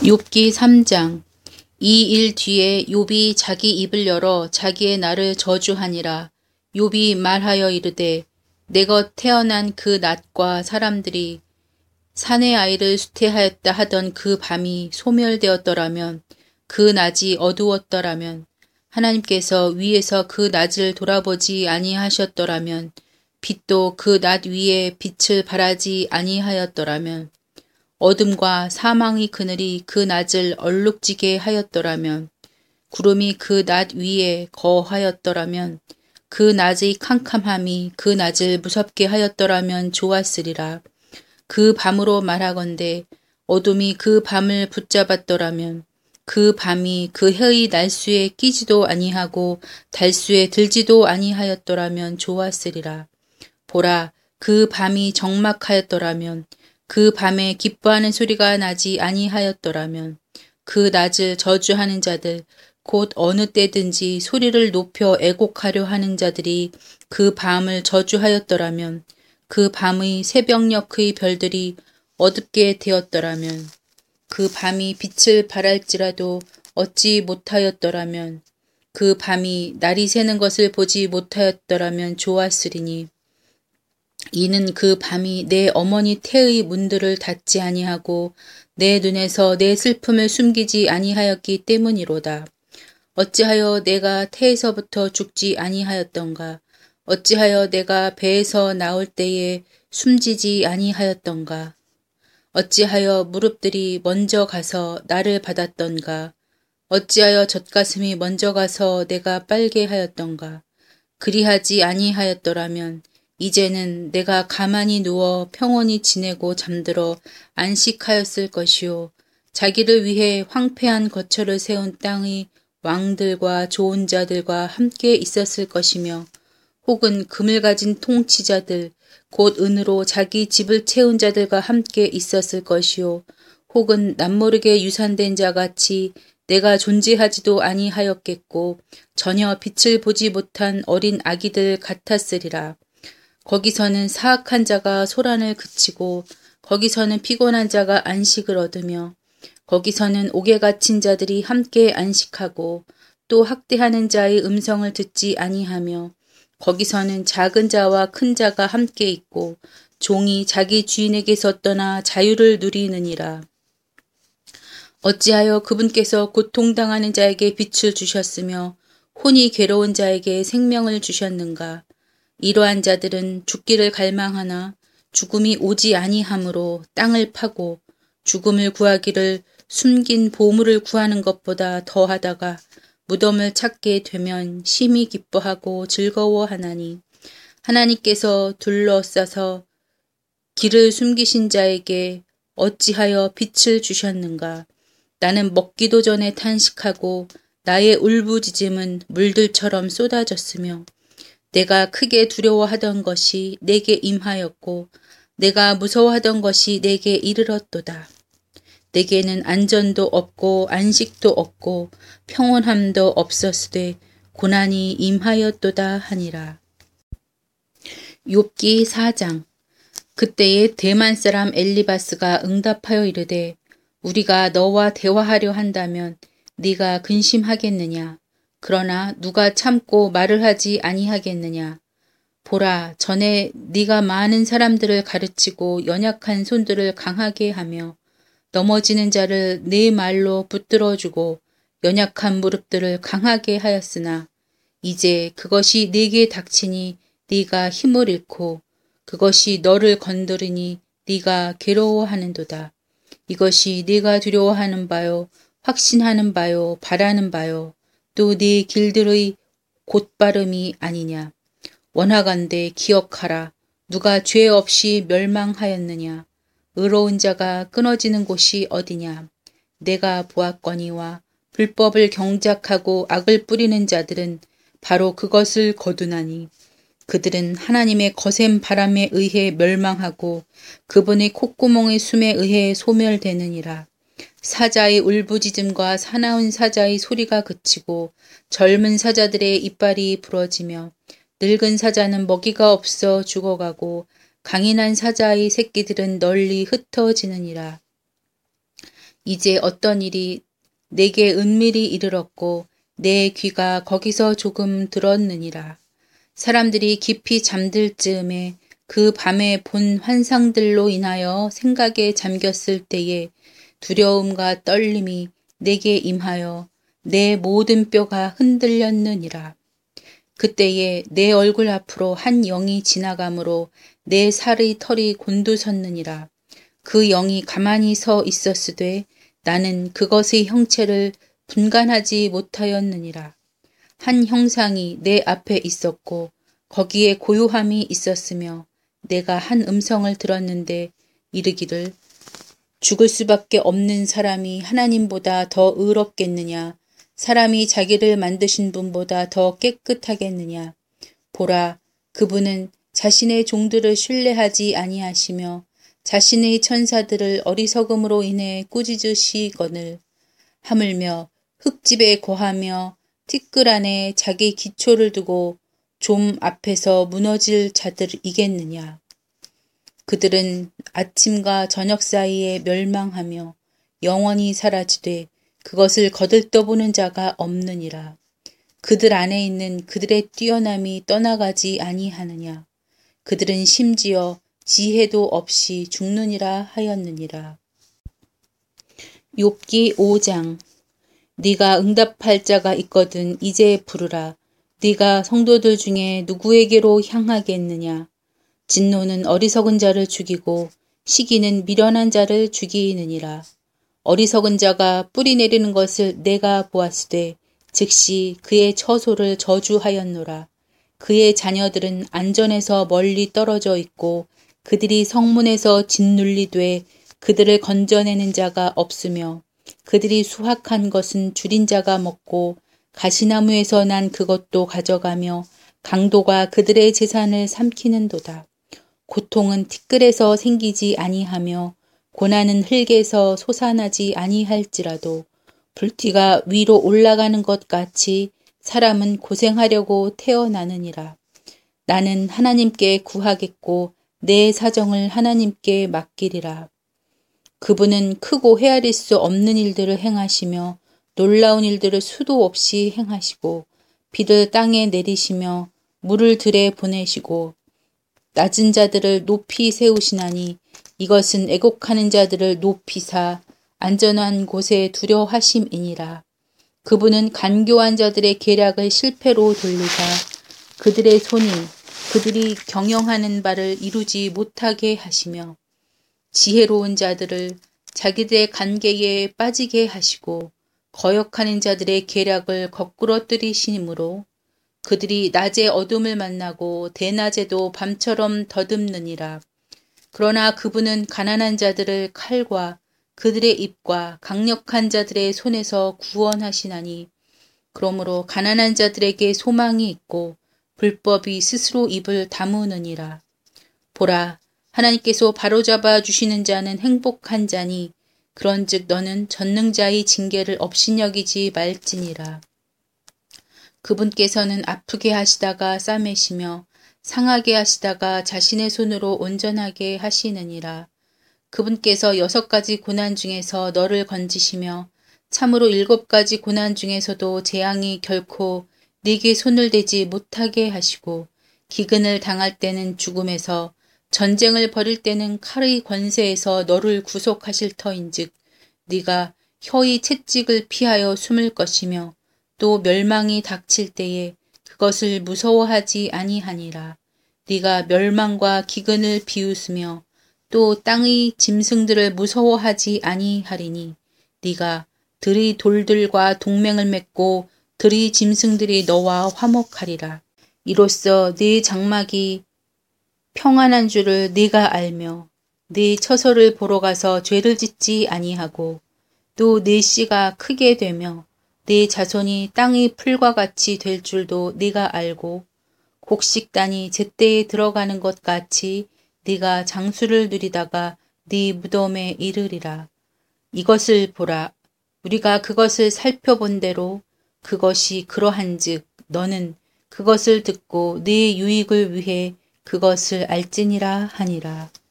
욥기 3장. 이 일 뒤에 욥이 자기 입을 열어 자기의 날을 저주하니라. 욥이 말하여 이르되 내가 태어난 그 낮과 사람들이 사내 아이를 수태하였다 하던 그 밤이 소멸되었더라면, 그 낮이 어두웠더라면, 하나님께서 위에서 그 낮을 돌아보지 아니하셨더라면, 빛도 그 낮 위에 빛을 발하지 아니하였더라면, 어둠과 사망의 그늘이 그 낮을 얼룩지게 하였더라면, 구름이 그 낮 위에 거하였더라면, 그 낮의 캄캄함이 그 낮을 무섭게 하였더라면 좋았으리라. 그 밤으로 말하건대 어둠이 그 밤을 붙잡았더라면, 그 밤이 그 해의 날수에 끼지도 아니하고 달수에 들지도 아니하였더라면 좋았으리라. 보라, 그 밤이 적막하였더라면, 그 밤에 기뻐하는 소리가 나지 아니하였더라면, 그 낮을 저주하는 자들, 곧 어느 때든지 소리를 높여 애곡하려 하는 자들이 그 밤을 저주하였더라면, 그 밤의 새벽녘의 별들이 어둡게 되었더라면, 그 밤이 빛을 발할지라도 얻지 못하였더라면, 그 밤이 날이 새는 것을 보지 못하였더라면 좋았으리니, 이는 그 밤이 내 어머니 태의 문들을 닫지 아니하고 내 눈에서 내 슬픔을 숨기지 아니하였기 때문이로다. 어찌하여 내가 태에서부터 죽지 아니하였던가? 어찌하여 내가 배에서 나올 때에 숨지지 아니하였던가? 어찌하여 무릎들이 먼저 가서 나를 받았던가? 어찌하여 젖가슴이 먼저 가서 내가 빨게 하였던가? 그리하지 아니하였더라면 이제는 내가 가만히 누워 평온히 지내고 잠들어 안식하였을 것이요, 자기를 위해 황폐한 거처를 세운 땅의 왕들과 좋은 자들과 함께 있었을 것이며, 혹은 금을 가진 통치자들, 곧 은으로 자기 집을 채운 자들과 함께 있었을 것이요, 혹은 남모르게 유산된 자같이 내가 존재하지도 아니하였겠고 전혀 빛을 보지 못한 어린 아기들 같았으리라. 거기서는 사악한 자가 소란을 그치고, 거기서는 피곤한 자가 안식을 얻으며, 거기서는 옥에 갇힌 자들이 함께 안식하고, 또 학대하는 자의 음성을 듣지 아니하며, 거기서는 작은 자와 큰 자가 함께 있고, 종이 자기 주인에게서 떠나 자유를 누리느니라. 어찌하여 그분께서 고통당하는 자에게 빛을 주셨으며 혼이 괴로운 자에게 생명을 주셨는가? 이러한 자들은 죽기를 갈망하나 죽음이 오지 아니하므로 땅을 파고 죽음을 구하기를 숨긴 보물을 구하는 것보다 더하다가 무덤을 찾게 되면 심히 기뻐하고 즐거워하나니, 하나님께서 둘러싸서 길을 숨기신 자에게 어찌하여 빛을 주셨는가? 나는 먹기도 전에 탄식하고 나의 울부짖음은 물들처럼 쏟아졌으며, 내가 크게 두려워하던 것이 내게 임하였고 내가 무서워하던 것이 내게 이르렀도다. 내게는 안전도 없고 안식도 없고 평온함도 없었으되 고난이 임하였도다 하니라. 욥기 4장. 그때에 대만 사람 엘리바스가 응답하여 이르되 우리가 너와 대화하려 한다면 네가 근심하겠느냐? 그러나 누가 참고 말을 하지 아니하겠느냐? 보라, 전에 네가 많은 사람들을 가르치고 연약한 손들을 강하게 하며 넘어지는 자를 네 말로 붙들어주고 연약한 무릎들을 강하게 하였으나, 이제 그것이 네게 닥치니 네가 힘을 잃고 그것이 너를 건드리니 네가 괴로워하는도다. 이것이 네가 두려워하는 바요, 확신하는 바요, 바라는 바요, 또 네 길들의 곧바름이 아니냐. 원하건대 기억하라. 누가 죄 없이 멸망하였느냐. 의로운 자가 끊어지는 곳이 어디냐. 내가 보았거니와 불법을 경작하고 악을 뿌리는 자들은 바로 그것을 거두나니, 그들은 하나님의 거센 바람에 의해 멸망하고 그분의 콧구멍의 숨에 의해 소멸되느니라. 사자의 울부짖음과 사나운 사자의 소리가 그치고 젊은 사자들의 이빨이 부러지며 늙은 사자는 먹이가 없어 죽어가고 강인한 사자의 새끼들은 널리 흩어지느니라. 이제 어떤 일이 내게 은밀히 이르렀고 내 귀가 거기서 조금 들었느니라. 사람들이 깊이 잠들 즈음에 그 밤에 본 환상들로 인하여 생각에 잠겼을 때에 두려움과 떨림이 내게 임하여 내 모든 뼈가 흔들렸느니라. 그때에 내 얼굴 앞으로 한 영이 지나가므로 내 살의 털이 곤두섰느니라. 그 영이 가만히 서 있었으되 나는 그것의 형체를 분간하지 못하였느니라. 한 형상이 내 앞에 있었고 거기에 고요함이 있었으며 내가 한 음성을 들었는데 이르기를 죽을 수밖에 없는 사람이 하나님보다 더 의롭겠느냐? 사람이 자기를 만드신 분보다 더 깨끗하겠느냐? 보라, 그분은 자신의 종들을 신뢰하지 아니하시며 자신의 천사들을 어리석음으로 인해 꾸짖으시거늘 하물며 흙집에 거하며 티끌 안에 자기 기초를 두고 좀 앞에서 무너질 자들이겠느냐. 그들은 아침과 저녁 사이에 멸망하며 영원히 사라지되 그것을 거들떠보는 자가 없느니라. 그들 안에 있는 그들의 뛰어남이 떠나가지 아니하느냐. 그들은 심지어 지혜도 없이 죽느니라 하였느니라. 욥기 5장. 네가 응답할 자가 있거든 이제 부르라. 네가 성도들 중에 누구에게로 향하겠느냐. 진노는 어리석은 자를 죽이고 시기는 미련한 자를 죽이느니라. 어리석은 자가 뿌리 내리는 것을 내가 보았으되 즉시 그의 처소를 저주하였노라. 그의 자녀들은 안전에서 멀리 떨어져 있고 그들이 성문에서 짓눌리되 그들을 건져내는 자가 없으며 그들이 수확한 것은 줄인 자가 먹고 가시나무에서 난 그것도 가져가며 강도가 그들의 재산을 삼키는도다. 고통은 티끌에서 생기지 아니하며 고난은 흙에서 솟아나지 아니할지라도 불티가 위로 올라가는 것 같이 사람은 고생하려고 태어나느니라. 나는 하나님께 구하겠고 내 사정을 하나님께 맡기리라. 그분은 크고 헤아릴 수 없는 일들을 행하시며 놀라운 일들을 수도 없이 행하시고 비를 땅에 내리시며 물을 들에 보내시고 낮은 자들을 높이 세우시나니 이것은 애곡하는 자들을 높이사 안전한 곳에 두려 하심이니라. 그분은 간교한 자들의 계략을 실패로 돌리사 그들의 손이 그들이 경영하는 바를 이루지 못하게 하시며 지혜로운 자들을 자기들의 관계에 빠지게 하시고 거역하는 자들의 계략을 거꾸러뜨리시므로 그들이 낮에 어둠을 만나고 대낮에도 밤처럼 더듬느니라. 그러나 그분은 가난한 자들을 칼과 그들의 입과 강력한 자들의 손에서 구원하시나니 그러므로 가난한 자들에게 소망이 있고 불법이 스스로 입을 다무느니라. 보라, 하나님께서 바로잡아 주시는 자는 행복한 자니 그런즉 너는 전능자의 징계를 업신여기지 말지니라. 그분께서는 아프게 하시다가 싸매시며 상하게 하시다가 자신의 손으로 온전하게 하시느니라. 그분께서 6가지 고난 중에서 너를 건지시며 참으로 7가지 고난 중에서도 재앙이 결코 네게 손을 대지 못하게 하시고 기근을 당할 때는 죽음에서 전쟁을 벌일 때는 칼의 권세에서 너를 구속하실 터인즉 네가 혀의 채찍을 피하여 숨을 것이며 또 멸망이 닥칠 때에 그것을 무서워하지 아니하니라. 네가 멸망과 기근을 비웃으며 또 땅의 짐승들을 무서워하지 아니하리니 네가 들의 돌들과 동맹을 맺고 들의 짐승들이 너와 화목하리라. 이로써 네 장막이 평안한 줄을 네가 알며 네 처소를 보러 가서 죄를 짓지 아니하고 또 네 씨가 크게 되며 네 자손이 땅의 풀과 같이 될 줄도 네가 알고 곡식단이 제때에 들어가는 것 같이 네가 장수를 누리다가 네 무덤에 이르리라. 이것을 보라. 우리가 그것을 살펴본 대로 그것이 그러한즉 너는 그것을 듣고 네 유익을 위해 그것을 알지니라 하니라.